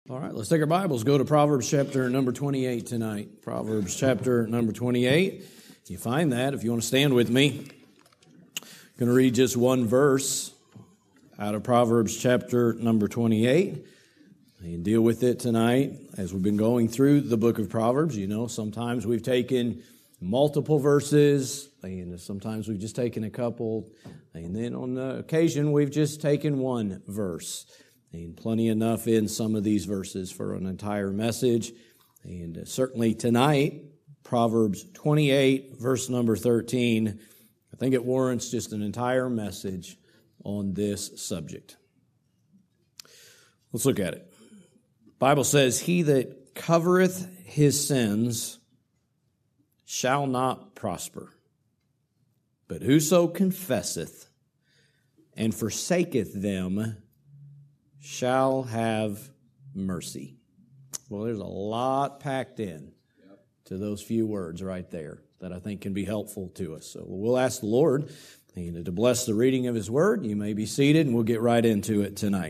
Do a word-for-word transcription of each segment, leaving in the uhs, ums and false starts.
All right, let's take our Bibles, go to Proverbs chapter number twenty-eight tonight. Proverbs chapter number twenty-eight. You find that, if you want to stand with me. I'm going to read just one verse out of Proverbs chapter number twenty-eight. And deal with it tonight as we've been going through the book of Proverbs. You know, sometimes we've taken multiple verses, and sometimes we've just taken a couple, and then on the occasion we've just taken one verse. And plenty enough in some of these verses for an entire message. And certainly tonight, Proverbs twenty-eight, verse number thirteen, I think it warrants just an entire message on this subject. Let's look at it. The Bible says, "He that covereth his sins shall not prosper, but whoso confesseth and forsaketh them shall have mercy." Well, there's a lot packed in to those few words right there that I think can be helpful to us. So we'll ask the Lord to bless the reading of His Word. You may be seated, and we'll get right into it tonight.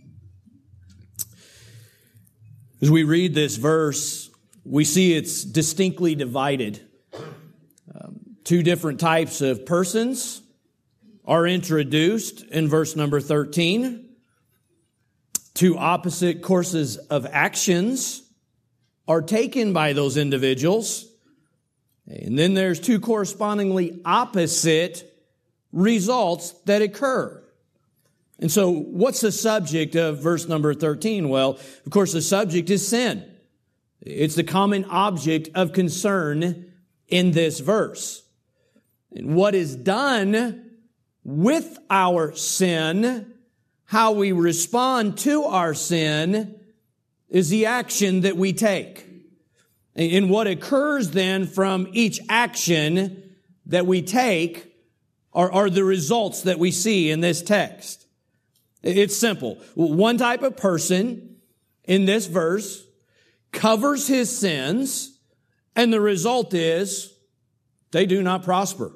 As we read this verse, we see it's distinctly divided. Um, two different types of persons are introduced in verse number thirteen. Two opposite courses of actions are taken by those individuals. And then there's two correspondingly opposite results that occur. And so what's the subject of verse number thirteen? Well, of course, the subject is sin. It's the common object of concern in this verse. And what is done with our sin, how we respond to our sin, is the action that we take. And what occurs then from each action that we take are, are the results that we see in this text. It's simple. One type of person in this verse covers his sins, and the result is they do not prosper.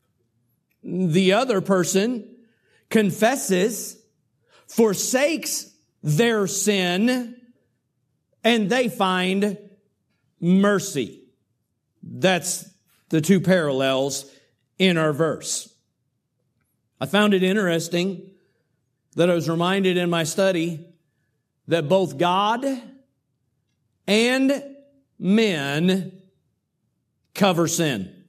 The other person confesses, forsakes their sin, and they find mercy. That's the two parallels in our verse. I found it interesting that I was reminded in my study that both God and men cover sin.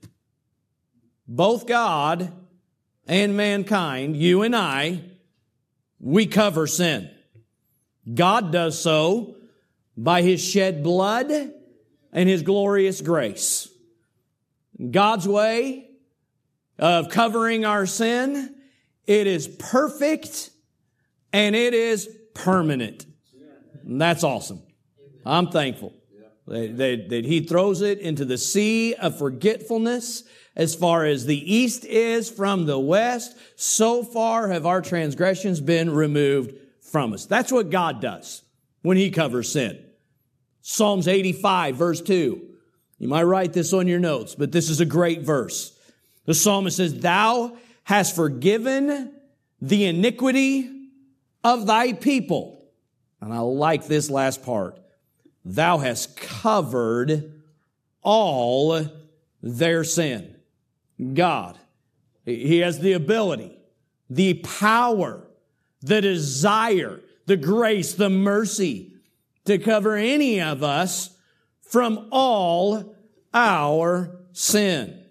Both God and mankind, you and I, we cover sin. God does so by His shed blood and His glorious grace. God's way of covering our sin, it is perfect and it is permanent. And that's awesome. I'm thankful that, that, that He throws it into the sea of forgetfulness. As far as the east is from the west, so far have our transgressions been removed from us. That's what God does when He covers sin. Psalms eighty-five, verse two. You might write this on your notes, but this is a great verse. The psalmist says, "Thou hast forgiven the iniquity of Thy people." And I like this last part. "Thou hast covered all their sin." God, He has the ability, the power, the desire, the grace, the mercy to cover any of us from all our sin.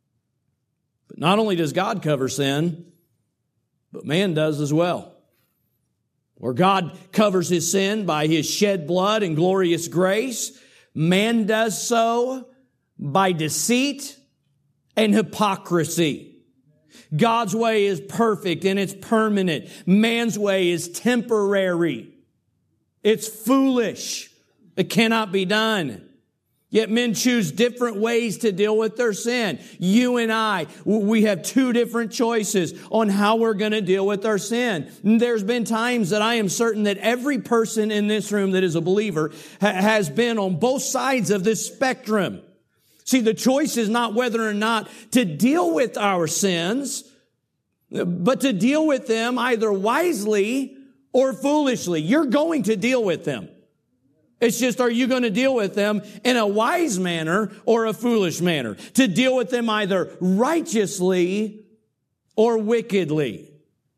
But not only does God cover sin, but man does as well. Where God covers his sin by His shed blood and glorious grace, man does so by deceit and hypocrisy. God's way is perfect and it's permanent. Man's way is temporary. It's foolish. It cannot be done. Yet men choose different ways to deal with their sin. You and I, we have two different choices on how we're going to deal with our sin. There's been times that I am certain that every person in this room that is a believer has been on both sides of this spectrum. See, the choice is not whether or not to deal with our sins, but to deal with them either wisely or foolishly. You're going to deal with them. It's just, are you going to deal with them in a wise manner or a foolish manner? To deal with them either righteously or wickedly.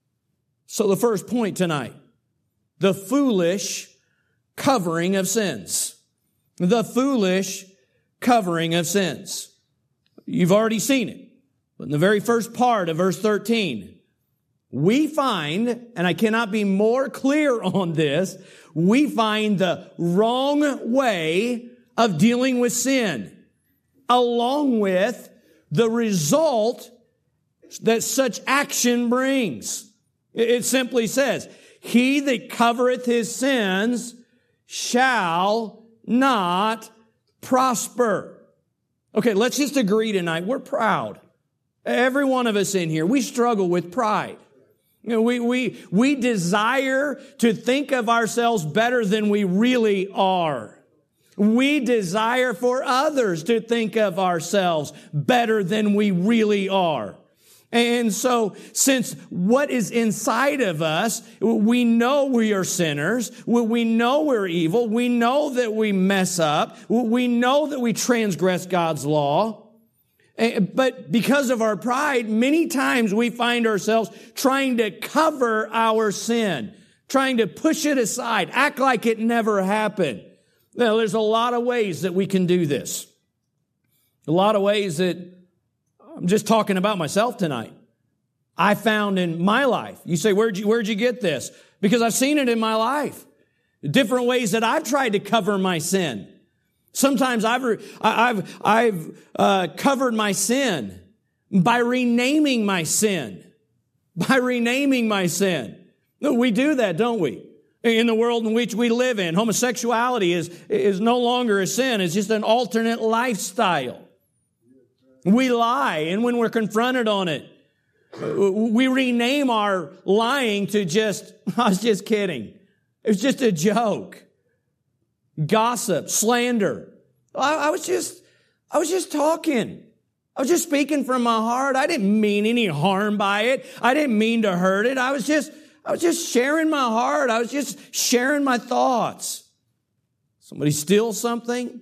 So the first point tonight, the foolish covering of sins. The foolish covering of sins. You've already seen it. But in the very first part of verse thirteen, we find, and I cannot be more clear on this, we find the wrong way of dealing with sin, along with the result that such action brings. It simply says, he that covereth his sins shall not prosper. Okay, let's just agree tonight. We're proud. Every one of us in here, we struggle with pride. You know, we, we, we desire to think of ourselves better than we really are. We desire for others to think of ourselves better than we really are. And so, since what is inside of us, we know we are sinners, we know we're evil, we know that we mess up, we know that we transgress God's law. But because of our pride, many times we find ourselves trying to cover our sin, trying to push it aside, act like it never happened. Now, there's a lot of ways that we can do this. A lot of ways that I'm just talking about myself tonight. I found in my life. You say, where'd you, where'd you get this? Because I've seen it in my life. Different ways that I've tried to cover my sin. Sometimes I've, I've, I've uh, covered my sin by renaming my sin. By renaming my sin. We do that, don't we? In the world in which we live in, homosexuality is, is no longer a sin. It's just an alternate lifestyle. We lie, and when we're confronted on it, we rename our lying to just, I was just kidding. It was just a joke. Gossip, slander. I, I was just, I was just talking. I was just speaking from my heart. I didn't mean any harm by it. I didn't mean to hurt it. I was just, I was just sharing my heart. I was just sharing my thoughts. Somebody steals something.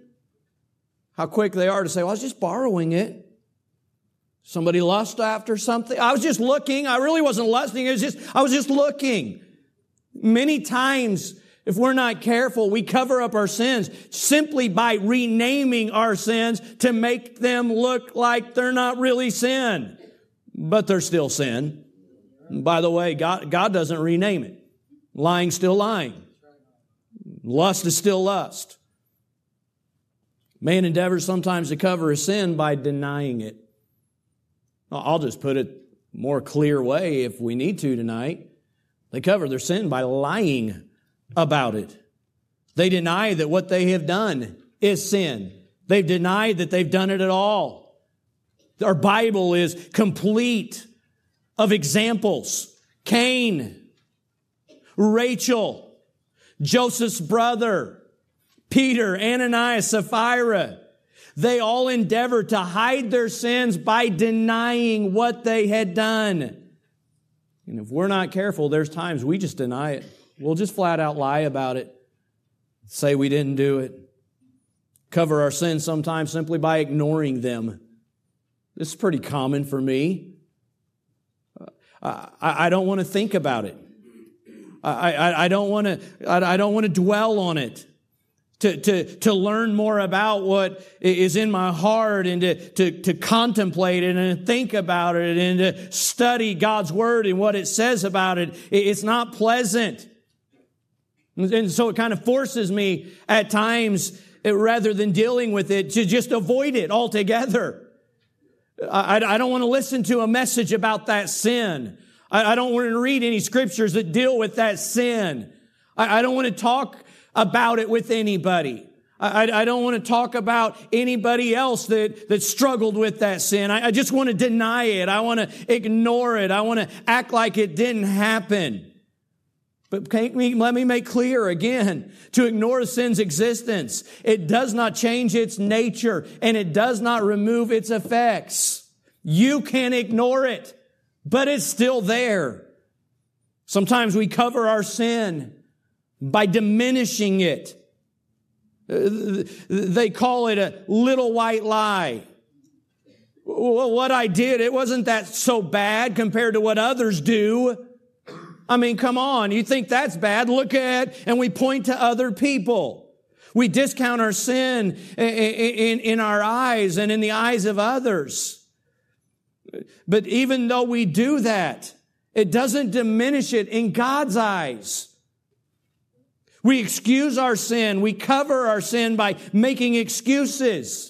How quick they are to say, well, I was just borrowing it. Somebody lust after something. I was just looking. I really wasn't lusting. It was just, I was just looking. Many times, if we're not careful, we cover up our sins simply by renaming our sins to make them look like they're not really sin, but they're still sin. By the way, God, God doesn't rename it. Lying's still lying. Lust is still lust. Man endeavors sometimes to cover a sin by denying it. I'll just put it more clear way if we need to tonight. They cover their sin by lying about it. They deny that what they have done is sin. They've denied that they've done it at all. Our Bible is complete of examples. Cain, Rachel, Joseph's brother, Peter, Ananias, Sapphira. They all endeavored to hide their sins by denying what they had done. And if we're not careful, there's times we just deny it. We'll just flat out lie about it. Say we didn't do it. Cover our sins sometimes simply by ignoring them. This is pretty common for me. I, I don't want to think about it. I, I, I don't want to, I, I don't want to dwell on it. To, to, to learn more about what is in my heart and to, to, to contemplate it and think about it and to study God's Word and what it says about it. It's not pleasant. And so it kind of forces me at times, rather than dealing with it, to just avoid it altogether. I, I don't want to listen to a message about that sin. I, I don't want to read any scriptures that deal with that sin. I, I don't want to talk about it with anybody. I, I don't want to talk about anybody else that, that struggled with that sin. I, I just want to deny it. I want to ignore it. I want to act like it didn't happen. But can we, let me make clear again, to ignore sin's existence, it does not change its nature and it does not remove its effects. You can ignore it, but it's still there. Sometimes we cover our sin by diminishing it. They call it a little white lie. Well, what I did, it wasn't that so bad compared to what others do. I mean, come on. You think that's bad? Look at, and we point to other people. We discount our sin in, in, in our eyes and in the eyes of others. But even though we do that, it doesn't diminish it in God's eyes. We excuse our sin. We cover our sin by making excuses.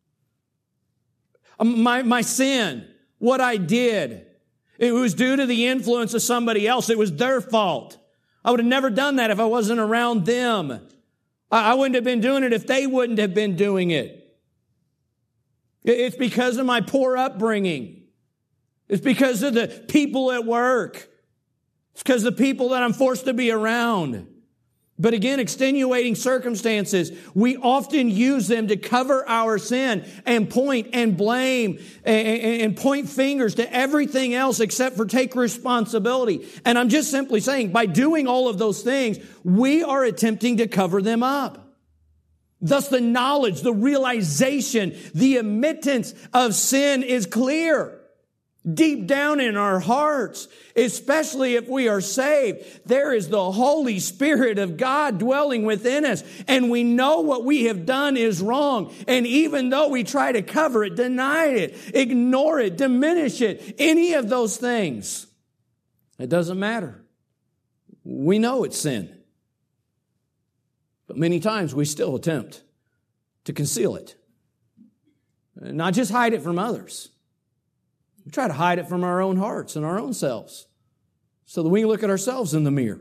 My, my sin, what I did, it was due to the influence of somebody else. It was their fault. I would have never done that if I wasn't around them. I, I wouldn't have been doing it if they wouldn't have been doing it. It's because of my poor upbringing. It's because of the people at work. It's because of the people that I'm forced to be around. But again, extenuating circumstances, we often use them to cover our sin and point and blame and point fingers to everything else except for take responsibility. And I'm just simply saying, by doing all of those things, we are attempting to cover them up. Thus, the knowledge, the realization, the admittance of sin is clear. Deep down in our hearts, especially if we are saved, there is the Holy Spirit of God dwelling within us. And we know what we have done is wrong. And even though we try to cover it, deny it, ignore it, diminish it, any of those things, it doesn't matter. We know it's sin. But many times we still attempt to conceal it. Not just hide it from others. We try to hide it from our own hearts and our own selves so that we can look at ourselves in the mirror.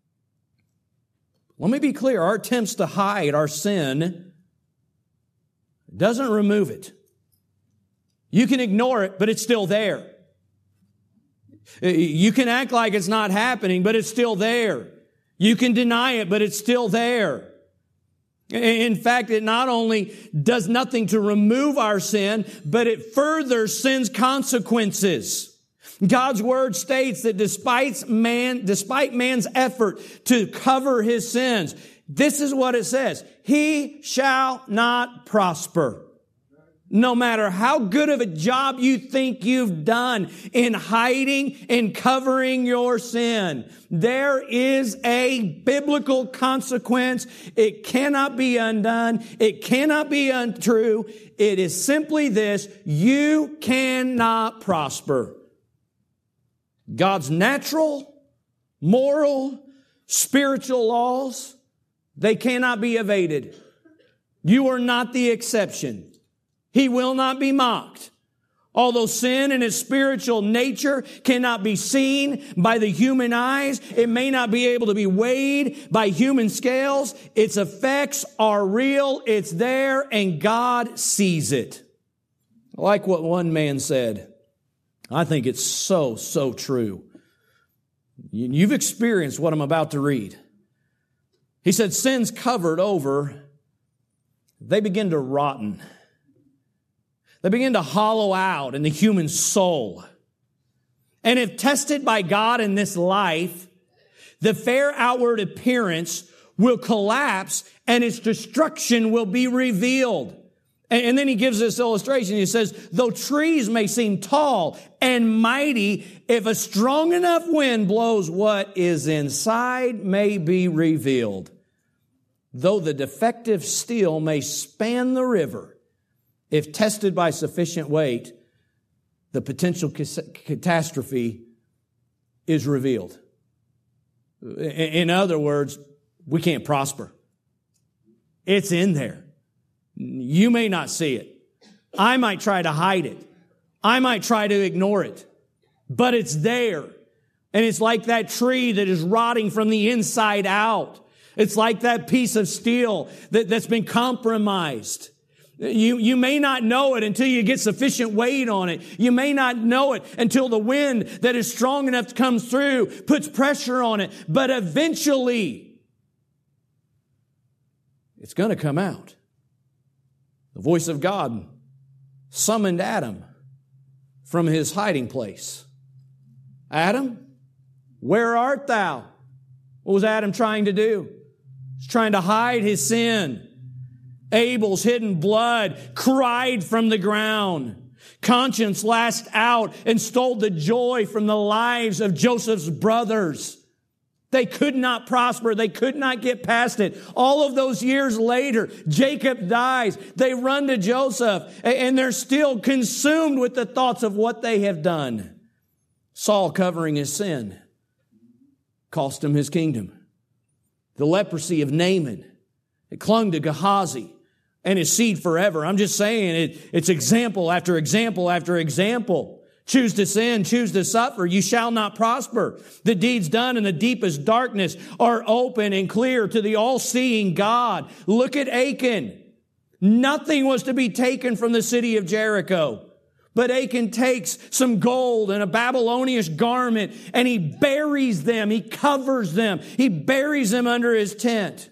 Let me be clear. Our attempts to hide our sin doesn't remove it. You can ignore it, but it's still there. You can act like it's not happening, but it's still there. You can deny it, but it's still there. In fact, it not only does nothing to remove our sin, but it further sin's consequences. God's word states that despite man, despite man's effort to cover his sins, this is what it says: he shall not prosper. No matter how good of a job you think you've done in hiding and covering your sin, there is a biblical consequence. It cannot be undone. It cannot be untrue. It is simply this: you cannot prosper. God's natural, moral, spiritual laws, they cannot be evaded. You are not the exception. He will not be mocked. Although sin in its spiritual nature cannot be seen by the human eyes, it may not be able to be weighed by human scales, its effects are real, it's there, and God sees it. Like what one man said, I think it's so, so true. You've experienced what I'm about to read. He said, sins covered over, they begin to rotten. They begin to hollow out in the human soul. And if tested by God in this life, the fair outward appearance will collapse and its destruction will be revealed. And then he gives this illustration. He says, though trees may seem tall and mighty, if a strong enough wind blows, what is inside may be revealed. Though the defective steel may span the river, if tested by sufficient weight, the potential catastrophe is revealed. In other words, we can't prosper. It's in there. You may not see it. I might try to hide it. I might try to ignore it. But it's there. And it's like that tree that is rotting from the inside out. It's like that piece of steel that, that's been compromised. You, you may not know it until you get sufficient weight on it. You may not know it until the wind that is strong enough to come through puts pressure on it. But eventually, it's going to come out. The voice of God summoned Adam from his hiding place. Adam, where art thou? What was Adam trying to do? He's trying to hide his sin. Abel's hidden blood cried from the ground. Conscience lashed out and stole the joy from the lives of Joseph's brothers. They could not prosper. They could not get past it. All of those years later, Jacob dies. They run to Joseph, and they're still consumed with the thoughts of what they have done. Saul, covering his sin, cost him his kingdom. The leprosy of Naaman, it clung to Gehazi and his seed forever. I'm just saying it, it's example after example after example. Choose to sin, choose to suffer. You shall not prosper. The deeds done in the deepest darkness are open and clear to the all-seeing God. Look at Achan. Nothing was to be taken from the city of Jericho. But Achan takes some gold and a Babylonian garment and he buries them. He covers them. He buries them under his tent.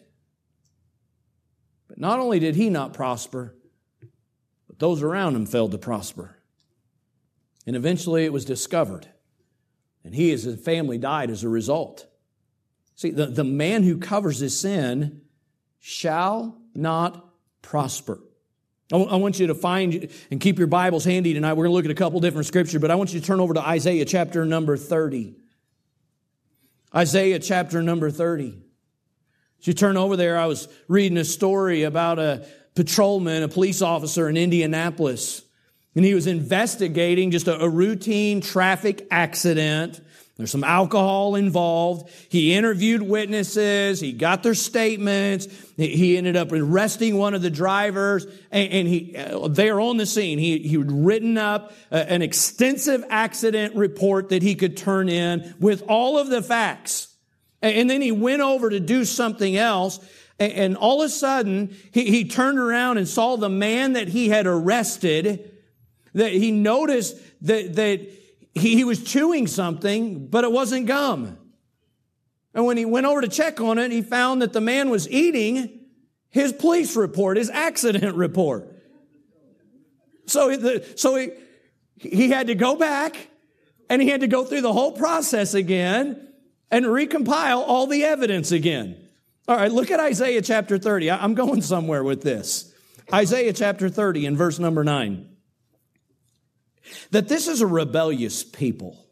But not only did he not prosper, but those around him failed to prosper. And eventually it was discovered. And he and his family died as a result. See, the, the man who covers his sin shall not prosper. I, I want you to find and keep your Bibles handy tonight. We're going to look at a couple different scriptures, but I want you to turn over to Isaiah chapter number thirty. Isaiah chapter number thirty. As you turn over there, I was reading a story about a patrolman, a police officer in Indianapolis. And he was investigating just a, a routine traffic accident. There's some alcohol involved. He interviewed witnesses. He got their statements. He ended up arresting one of the drivers. And, and he, uh, there on the scene, he, he had written up uh, an extensive accident report that he could turn in with all of the facts. And, and then he went over to do something else. And, and all of a sudden, he, he turned around and saw the man that he had arrested. That he noticed that, that he, he was chewing something, but it wasn't gum. And when he went over to check on it, he found that the man was eating his police report, his accident report. So, the, so he, he had to go back and he had to go through the whole process again and recompile all the evidence again. All right, look at Isaiah chapter thirty. I'm going somewhere with this. Isaiah chapter thirty and verse number nine. That this is a rebellious people,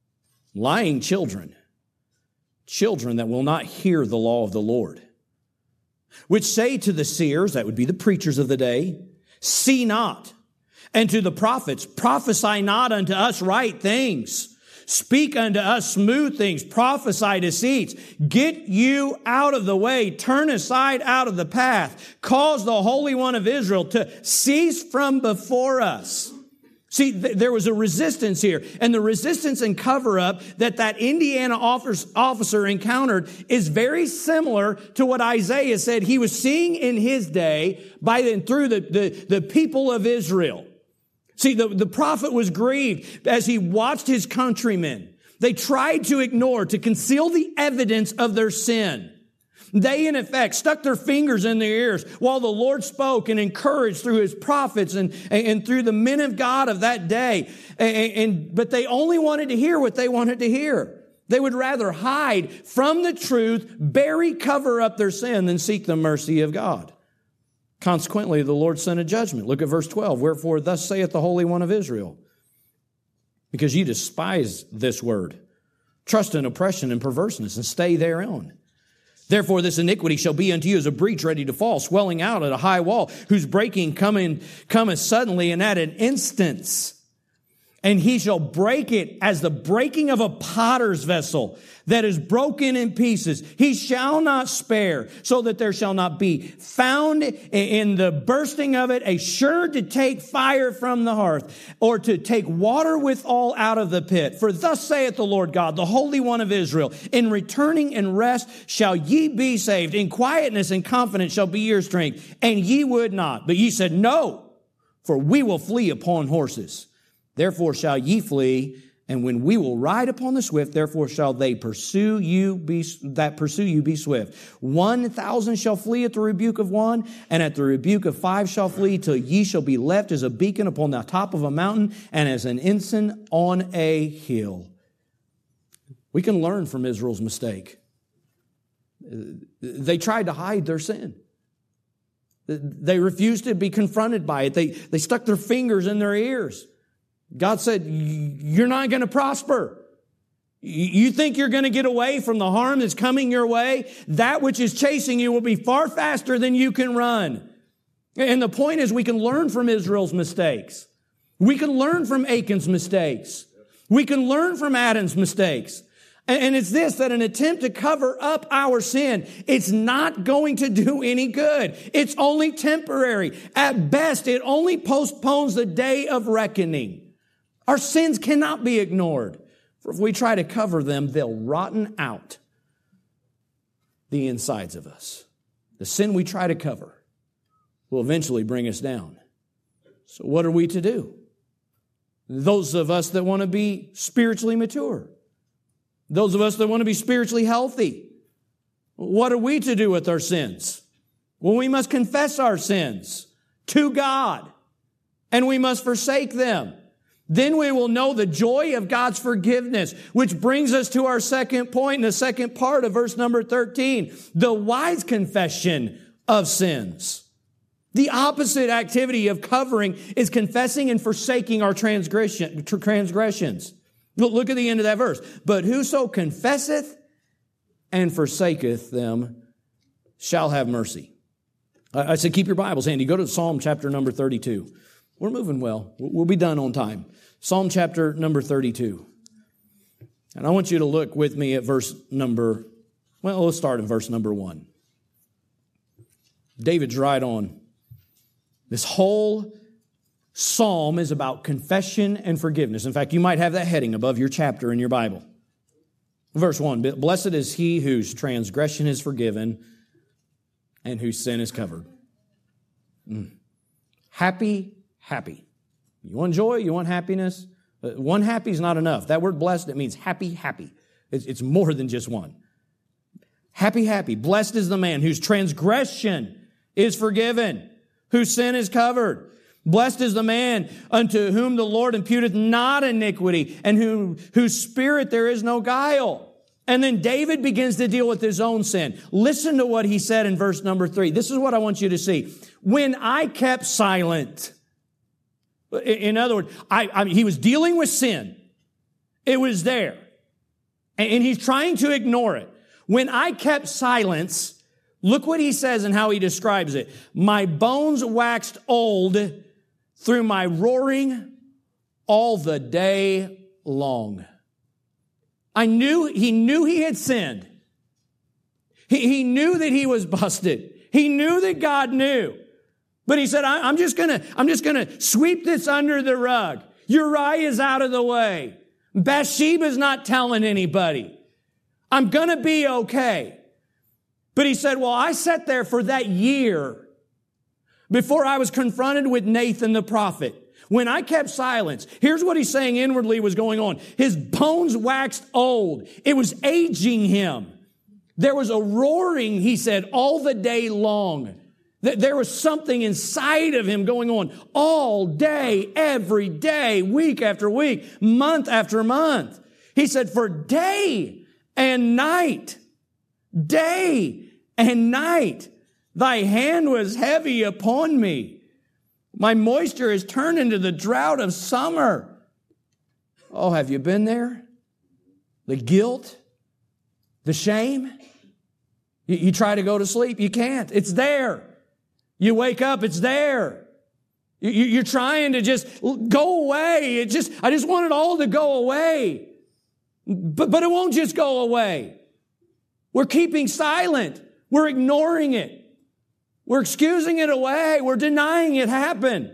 lying children, children that will not hear the law of the Lord, which say to the seers, that would be the preachers of the day, see not, and to the prophets, prophesy not unto us right things. Speak unto us smooth things, prophesy deceits. Get you out of the way, turn aside out of the path, cause the Holy One of Israel to cease from before us. See, th- there was a resistance here, and the resistance and cover-up that that Indiana officer, officer encountered is very similar to what Isaiah said he was seeing in his day by and through the, the, the people of Israel. See, the, the prophet was grieved as he watched his countrymen. They tried to ignore, to conceal the evidence of their sin. They, in effect, stuck their fingers in their ears while the Lord spoke and encouraged through his prophets and, and, and through the men of God of that day. And, and, but they only wanted to hear what they wanted to hear. They would rather hide from the truth, bury, cover up their sin than seek the mercy of God. Consequently, the Lord sent a judgment. Look at verse twelve. Wherefore, thus saith the Holy One of Israel, because you despise this word, trust in oppression and perverseness, and stay thereon. Therefore, this iniquity shall be unto you as a breach ready to fall, swelling out at a high wall, whose breaking coming, cometh suddenly and at an instance. And he shall break it as the breaking of a potter's vessel that is broken in pieces. He shall not spare, so that there shall not be found in the bursting of it a sure to take fire from the hearth, or to take water withal out of the pit. For thus saith the Lord God, the Holy One of Israel, in returning and rest shall ye be saved. In quietness and confidence shall be your strength. And ye would not. But ye said, no, for we will flee upon horses. Therefore shall ye flee, and when we will ride upon the swift, therefore shall they pursue you be, that pursue you be swift. One thousand shall flee at the rebuke of one, and at the rebuke of five shall flee, till ye shall be left as a beacon upon the top of a mountain, and as an ensign on a hill. We can learn from Israel's mistake. They tried to hide their sin. They refused to be confronted by it. They, they stuck their fingers in their ears. God said, you're not going to prosper. You think you're going to get away from the harm that's coming your way? That which is chasing you will be far faster than you can run. And the point is, we can learn from Israel's mistakes. We can learn from Achan's mistakes. We can learn from Adam's mistakes. And it's this, that an attempt to cover up our sin, it's not going to do any good. It's only temporary. At best, it only postpones the day of reckoning. Our sins cannot be ignored. For if we try to cover them, they'll rotten out the insides of us. The sin we try to cover will eventually bring us down. So what are we to do? Those of us that want to be spiritually mature, those of us that want to be spiritually healthy, what are we to do with our sins? Well, we must confess our sins to God, and we must forsake them. Then we will know the joy of God's forgiveness, which brings us to our second point in the second part of verse number thirteen, the wise confession of sins. The opposite activity of covering is confessing and forsaking our transgression, transgressions. Look at the end of that verse. But whoso confesseth and forsaketh them shall have mercy. I said, keep your Bibles handy. Go to Psalm chapter number thirty-two. We're moving well. We'll be done on time. Psalm chapter number thirty-two. And I want you to look with me at verse number, well, let's start in verse number one. David's right on. This whole psalm is about confession and forgiveness. In fact, you might have that heading above your chapter in your Bible. Verse one, blessed is he whose transgression is forgiven and whose sin is covered. Mm. Happy, happy. You want joy? You want happiness? One happy is not enough. That word blessed, it means happy, happy. It's, it's more than just one. Happy, happy. Blessed is the man whose transgression is forgiven, whose sin is covered. Blessed is the man unto whom the Lord imputeth not iniquity, and whom, whose spirit there is no guile. And then David begins to deal with his own sin. Listen to what he said in verse number three. This is what I want you to see. When I kept silent. In other words, I, I, he was dealing with sin. It was there. And, and he's trying to ignore it. When I kept silence, look what he says and how he describes it. My bones waxed old through my roaring all the day long. I knew, he knew he had sinned. He, he knew that he was busted. He knew that God knew. But he said, I, I'm just gonna, I'm just gonna sweep this under the rug. Uriah is out of the way. Bathsheba's not telling anybody. I'm gonna be okay. But he said, well, I sat there for that year before I was confronted with Nathan the prophet. When I kept silence, here's what he's saying inwardly was going on. His bones waxed old. It was aging him. There was a roaring, he said, all the day long. There was something inside of him going on all day, every day, week after week, month after month. He said, for day and night, day and night, thy hand was heavy upon me. My moisture is turned into the drought of summer. Oh, have you been there? The guilt, the shame. You, you try to go to sleep, you can't. It's there. You wake up, it's there. You, you, you're trying to just go away. It just, I just want it all to go away. But, but it won't just go away. We're keeping silent. We're ignoring it. We're excusing it away. We're denying it happened.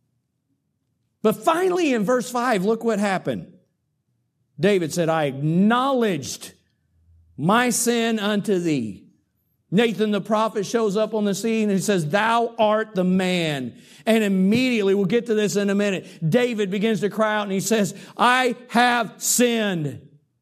But finally in verse five, look what happened. David said, I acknowledged my sin unto thee. Nathan the prophet shows up on the scene and he says, thou art the man. And immediately, we'll get to this in a minute, David begins to cry out and he says, I have sinned.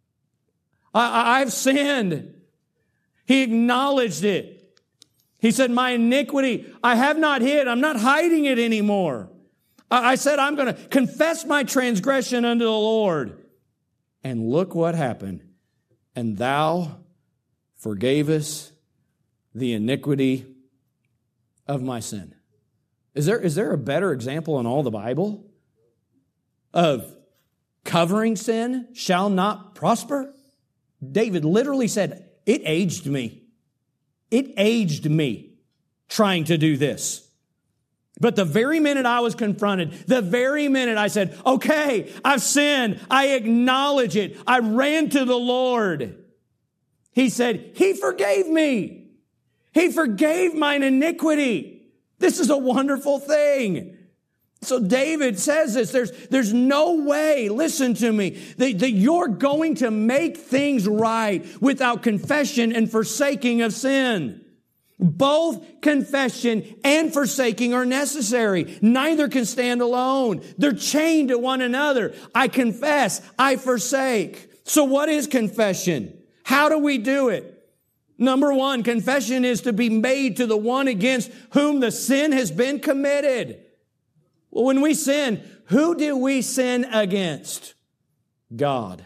I, I've sinned. He acknowledged it. He said, my iniquity, I have not hid. I'm not hiding it anymore. I, I said, I'm going to confess my transgression unto the Lord. And look what happened. And thou forgavest the iniquity of my sin. Is there, is there a better example in all the Bible of covering sin shall not prosper? David literally said, it aged me. It aged me trying to do this. But the very minute I was confronted, the very minute I said, okay, I've sinned, I acknowledge it, I ran to the Lord. He said, He forgave me. He forgave mine iniquity. This is a wonderful thing. So David says this, there's, there's no way, listen to me, that, that you're going to make things right without confession and forsaking of sin. Both confession and forsaking are necessary. Neither can stand alone. They're chained to one another. I confess, I forsake. So what is confession? How do we do it? Number one, confession is to be made to the one against whom the sin has been committed. Well, when we sin, who do we sin against? God.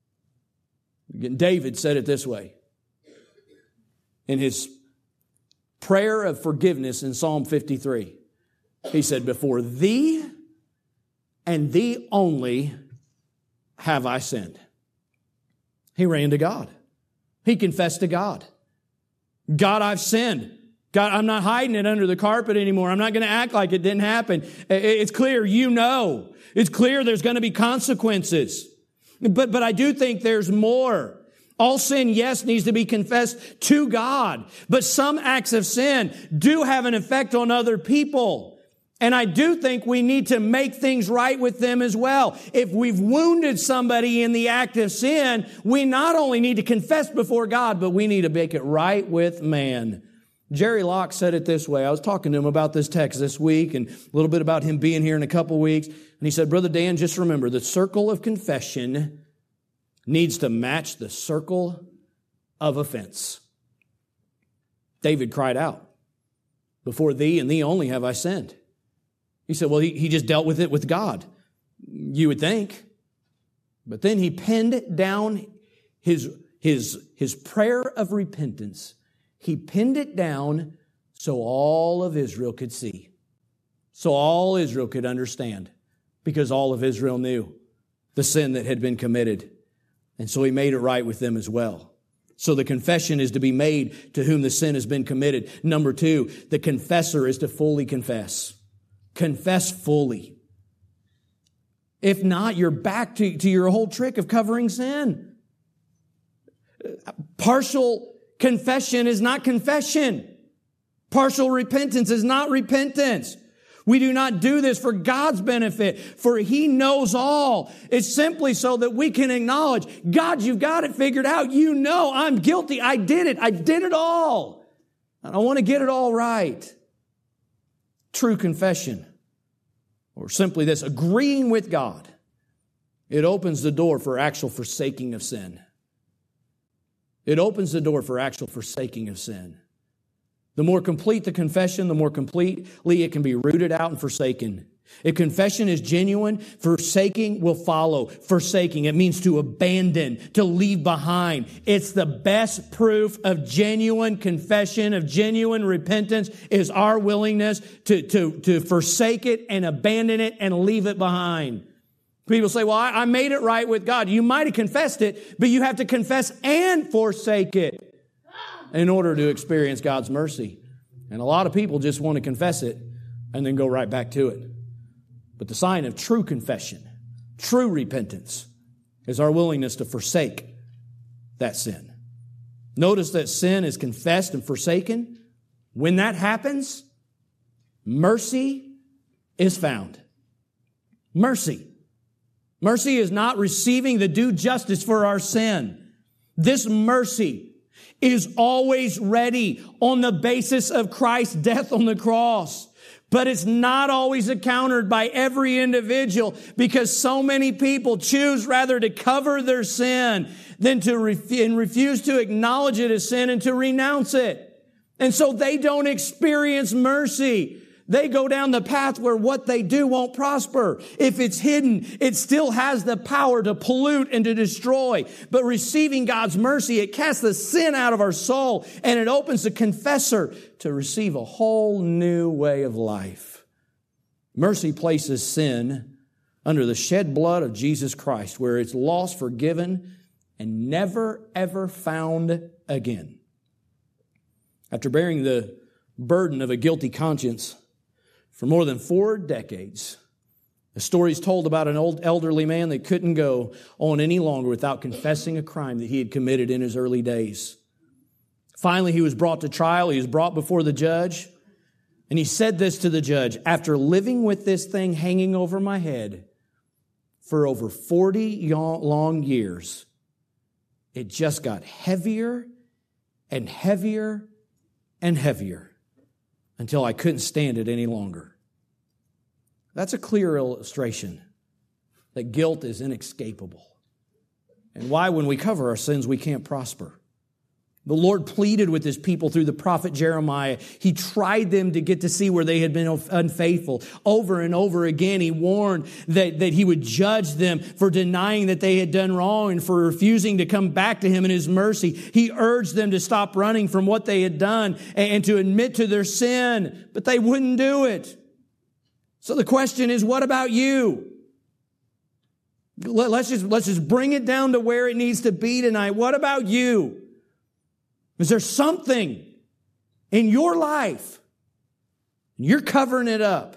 David said it this way in his prayer of forgiveness in Psalm fifty-three. He said, before thee and thee only have I sinned. He ran to God. He confessed to God. God, I've sinned. God, I'm not hiding it under the carpet anymore. I'm not going to act like it didn't happen. It's clear, you know. It's clear there's going to be consequences. But, but I do think there's more. All sin, yes, needs to be confessed to God. But some acts of sin do have an effect on other people. And I do think we need to make things right with them as well. If we've wounded somebody in the act of sin, we not only need to confess before God, but we need to make it right with man. Jerry Locke said it this way. I was talking to him about this text this week and a little bit about him being here in a couple weeks. And he said, Brother Dan, just remember, the circle of confession needs to match the circle of offense. David cried out, before thee and thee only have I sinned. He said, well, he, he just dealt with it with God. You would think. But then he pinned down his, his, his prayer of repentance. He pinned it down so all of Israel could see. So all Israel could understand. Because all of Israel knew the sin that had been committed. And so he made it right with them as well. So the confession is to be made to whom the sin has been committed. Number two, the confessor is to fully confess. Confess fully. If not, you're back to, to your whole trick of covering sin. Partial confession is not confession. Partial repentance is not repentance. We do not do this for God's benefit, for He knows all. It's simply so that we can acknowledge, God, you've got it figured out. You know I'm guilty. I did it. I did it all. And I want to get it all right. True confession, or simply this, agreeing with God, it opens the door for actual forsaking of sin. It opens the door for actual forsaking of sin. The more complete the confession, the more completely it can be rooted out and forsaken. If confession is genuine, forsaking will follow. Forsaking, it means to abandon, to leave behind. It's the best proof of genuine confession, of genuine repentance, is our willingness to, to, to forsake it and abandon it and leave it behind. People say, well, I, I made it right with God. You might have confessed it, but you have to confess and forsake it in order to experience God's mercy. And a lot of people just want to confess it and then go right back to it. But the sign of true confession, true repentance, is our willingness to forsake that sin. Notice that sin is confessed and forsaken. When that happens, mercy is found. Mercy. Mercy is not receiving the due justice for our sin. This mercy is always ready on the basis of Christ's death on the cross. But it's not always encountered by every individual because so many people choose rather to cover their sin than to ref- and refuse to acknowledge it as sin and to renounce it. And so they don't experience mercy. They go down the path where what they do won't prosper. If it's hidden, it still has the power to pollute and to destroy. But receiving God's mercy, it casts the sin out of our soul, and it opens the confessor to receive a whole new way of life. Mercy places sin under the shed blood of Jesus Christ, where it's lost, forgiven, and never, ever found again. After bearing the burden of a guilty conscience for more than four decades, the story is told about an old elderly man that couldn't go on any longer without confessing a crime that he had committed in his early days. Finally, he was brought to trial. He was brought before the judge. And he said this to the judge: after living with this thing hanging over my head for over forty long years, it just got heavier and heavier and heavier until I couldn't stand it any longer. That's a clear illustration that guilt is inescapable, and why when we cover our sins we can't prosper. The Lord pleaded with His people through the prophet Jeremiah. He tried them to get to see where they had been unfaithful. Over and over again, He warned that, that He would judge them for denying that they had done wrong and for refusing to come back to Him in His mercy. He urged them to stop running from what they had done and, and to admit to their sin, but they wouldn't do it. So the question is, what about you? Let's just, let's just bring it down to where it needs to be tonight. What about you? Is there something in your life, you're covering it up?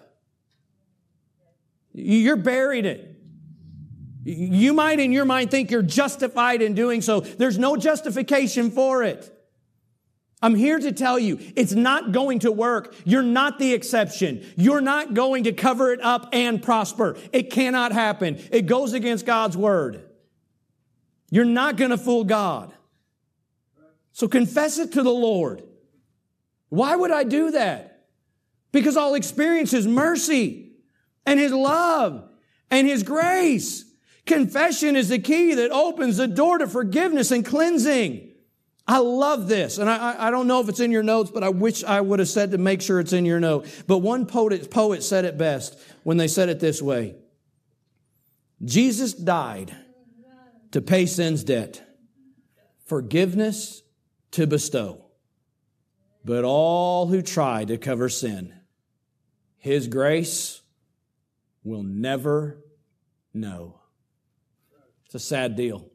You're buried it. You might in your mind think you're justified in doing so. There's no justification for it. I'm here to tell you, it's not going to work. You're not the exception. You're not going to cover it up and prosper. It cannot happen. It goes against God's word. You're not going to fool God. So confess it to the Lord. Why would I do that? Because I'll experience His mercy and His love and His grace. Confession is the key that opens the door to forgiveness and cleansing. I love this. And I, I don't know if it's in your notes, but I wish I would have said to make sure it's in your note. But one poet, poet said it best when they said it this way: Jesus died to pay sin's debt, forgiveness to bestow. But all who try to cover sin, His grace will never know. It's a sad deal.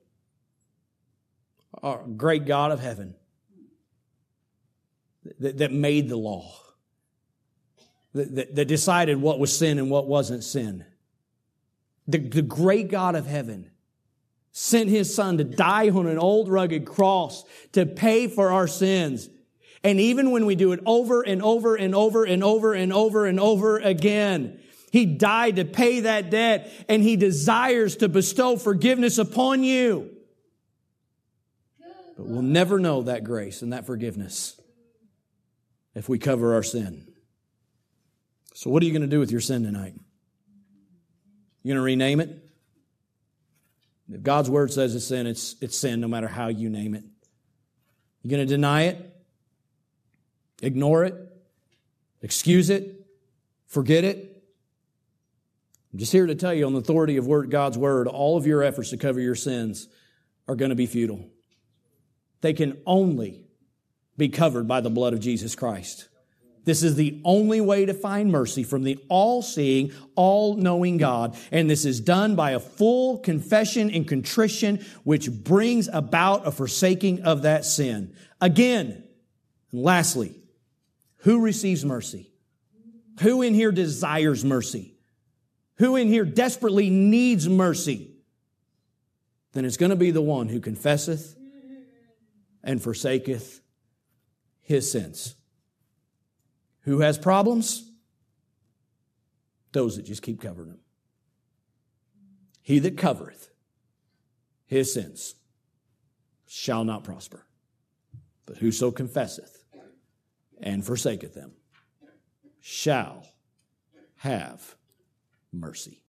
Our great God of heaven that, that made the law, that, that, that decided what was sin and what wasn't sin. The, the great God of heaven sent His Son to die on an old rugged cross to pay for our sins. And even when we do it over and over and over and over and over and over again, He died to pay that debt, and He desires to bestow forgiveness upon you. But we'll never know that grace and that forgiveness if we cover our sin. So what are you going to do with your sin tonight? You going to rename it? If God's Word says it's sin, it's, it's sin no matter how you name it. You're going to deny it, ignore it, excuse it, forget it. I'm just here to tell you, on the authority of word, God's Word, all of your efforts to cover your sins are going to be futile. They can only be covered by the blood of Jesus Christ. This is the only way to find mercy from the all-seeing, all-knowing God. And this is done by a full confession and contrition, which brings about a forsaking of that sin. Again, and lastly, who receives mercy? Who in here desires mercy? Who in here desperately needs mercy? Then it's going to be the one who confesseth and forsaketh his sins. Who has problems? Those that just keep covering them. He that covereth his sins shall not prosper. But whoso confesseth and forsaketh them shall have mercy.